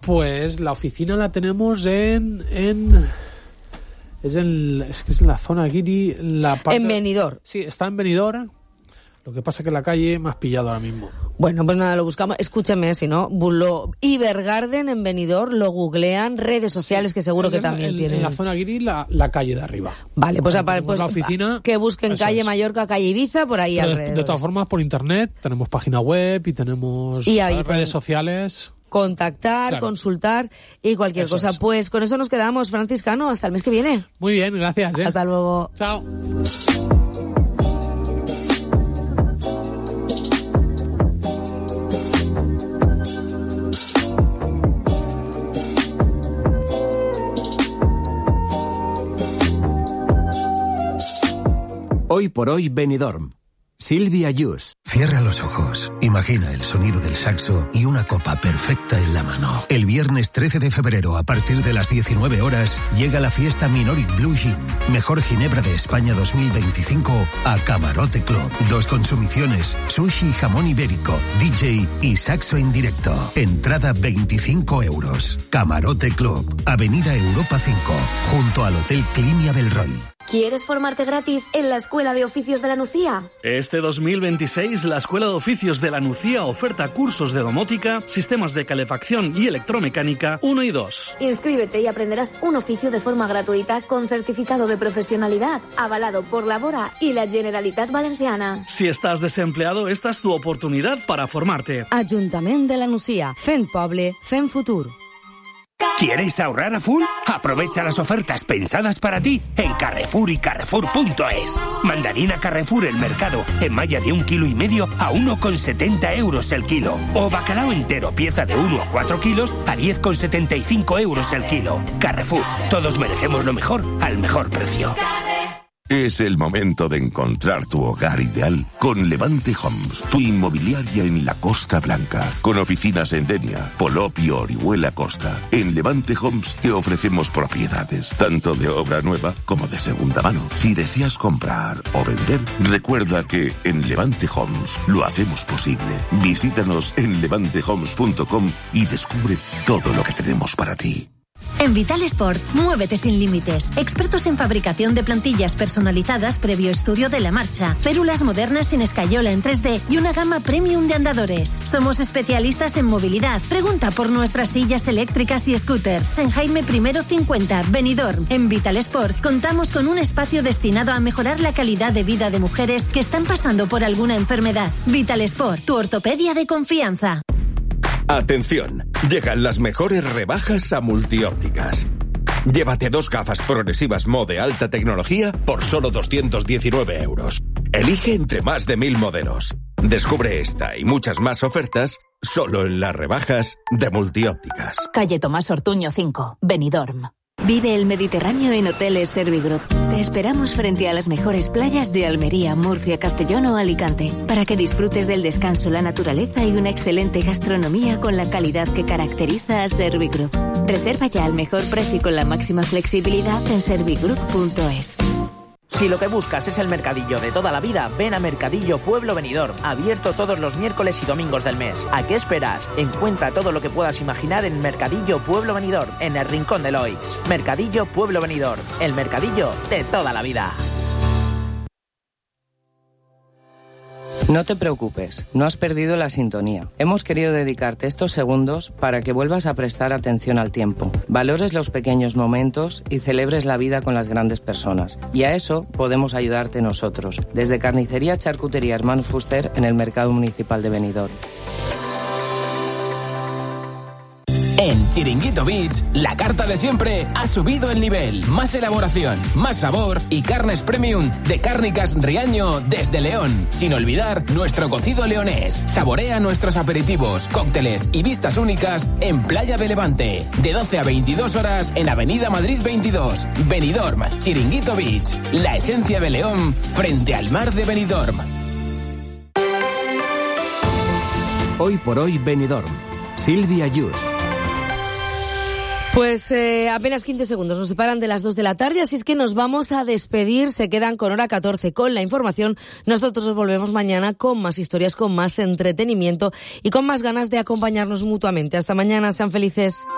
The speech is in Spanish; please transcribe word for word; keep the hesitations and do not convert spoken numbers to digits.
Pues la oficina la tenemos en... en es, en, es que es en la zona Guiri... La parte, en Benidorm. Sí, está en Benidorm. Lo que pasa es que la calle me has pillado ahora mismo. Bueno, pues nada, lo buscamos. Escúcheme, si no, lo, Ibergarden en Benidorm, lo googlean, redes sociales que seguro que en, también en, tienen. En la zona Guiri, la, la calle de arriba. Vale, pues, Vale, pues la oficina, que busquen calle es. Mallorca, calle Ibiza, por ahí Pero alrededor. De, de todas formas, por internet, tenemos página web y tenemos y ahí, redes sociales. Contactar, claro. Consultar y cualquier eso cosa. Es. Pues con eso nos quedamos, Franciscano, hasta el mes que viene. Muy bien, gracias. ¿eh? Hasta luego. Chao. Hoy por hoy Benidorm. Silvia Yus. Cierra los ojos, imagina el sonido del saxo y una copa perfecta en la mano. El viernes trece de febrero, a partir de las diecinueve horas, llega la fiesta Minoric Blue Gin, mejor ginebra de España dos mil veinticinco, a Camarote Club. Dos consumiciones, sushi y jamón ibérico, D J y saxo en directo. Entrada veinticinco euros. Camarote Club, Avenida Europa cinco, junto al Hotel Clinia Belroy. ¿Quieres formarte gratis en la Escuela de Oficios de la Nucía? Este dos mil veintiséis, la Escuela de Oficios de la Nucía oferta cursos de domótica, sistemas de calefacción y electromecánica uno y dos. Inscríbete y aprenderás un oficio de forma gratuita con certificado de profesionalidad, avalado por la Bora y la Generalitat Valenciana. Si estás desempleado, esta es tu oportunidad para formarte. Ayuntamiento de la Nucía, fent poble, fent futur. ¿Quieres ahorrar a full? Aprovecha las ofertas pensadas para ti en Carrefour y Carrefour punto es. Mandarina Carrefour el mercado en malla de un kilo y medio a uno con setenta euros el kilo. O bacalao entero pieza de uno a cuatro kilos a diez con setenta y cinco euros el kilo. Carrefour, todos merecemos lo mejor al mejor precio. Es el momento de encontrar tu hogar ideal con Levante Homes, tu inmobiliaria en la Costa Blanca, con oficinas en Denia, Polop y Orihuela Costa. En Levante Homes te ofrecemos propiedades, tanto de obra nueva como de segunda mano. Si deseas comprar o vender, recuerda que en Levante Homes lo hacemos posible. Visítanos en levante homes punto com y descubre todo lo que tenemos para ti. En Vital Sport, muévete sin límites. Expertos en fabricación de plantillas personalizadas previo estudio de la marcha, férulas modernas sin escayola en tres D y una gama premium de andadores. Somos especialistas en movilidad. Pregunta por nuestras sillas eléctricas y scooters. En Jaime I cincuenta, Benidorm. En Vital Sport contamos con un espacio destinado a mejorar la calidad de vida de mujeres que están pasando por alguna enfermedad. Vital Sport, tu ortopedia de confianza. Atención, llegan las mejores rebajas a Multiópticas. Llévate dos gafas progresivas Mo de alta tecnología por solo doscientos diecinueve euros. Elige entre más de mil modelos. Descubre esta y muchas más ofertas solo en las rebajas de Multiópticas. Calle Tomás Ortuño cinco, Benidorm. Vive el Mediterráneo en Hoteles Servigroup. Te esperamos frente a las mejores playas de Almería, Murcia, Castellón o Alicante, para que disfrutes del descanso, la naturaleza y una excelente gastronomía con la calidad que caracteriza a Servigroup. Reserva ya al mejor precio y con la máxima flexibilidad en servigroup punto es. Si lo que buscas es el mercadillo de toda la vida, ven a Mercadillo Pueblo Benidorm, abierto todos los miércoles y domingos del mes. ¿A qué esperas? Encuentra todo lo que puedas imaginar en Mercadillo Pueblo Benidorm, en el rincón de Loix. Mercadillo Pueblo Benidorm, el mercadillo de toda la vida. No te preocupes, no has perdido la sintonía. Hemos querido dedicarte estos segundos para que vuelvas a prestar atención al tiempo, valores los pequeños momentos y celebres la vida con las grandes personas. Y a eso podemos ayudarte nosotros, desde Carnicería Charcutería Hermanos Fuster en el Mercado Municipal de Benidorm. En Chiringuito Beach, la carta de siempre ha subido el nivel. Más elaboración, más sabor y carnes premium de Cárnicas Riaño desde León. Sin olvidar nuestro cocido leonés. Saborea nuestros aperitivos, cócteles y vistas únicas en Playa de Levante. De doce a veintidós horas en Avenida Madrid veintidós. Benidorm, Chiringuito Beach. La esencia de León frente al mar de Benidorm. Hoy por hoy Benidorm. Silvia Yus. Pues eh, apenas quince segundos nos separan de las dos de la tarde, así es que nos vamos a despedir. Se quedan con hora catorce con la información. Nosotros nos volvemos mañana con más historias, con más entretenimiento y con más ganas de acompañarnos mutuamente. Hasta mañana, sean felices.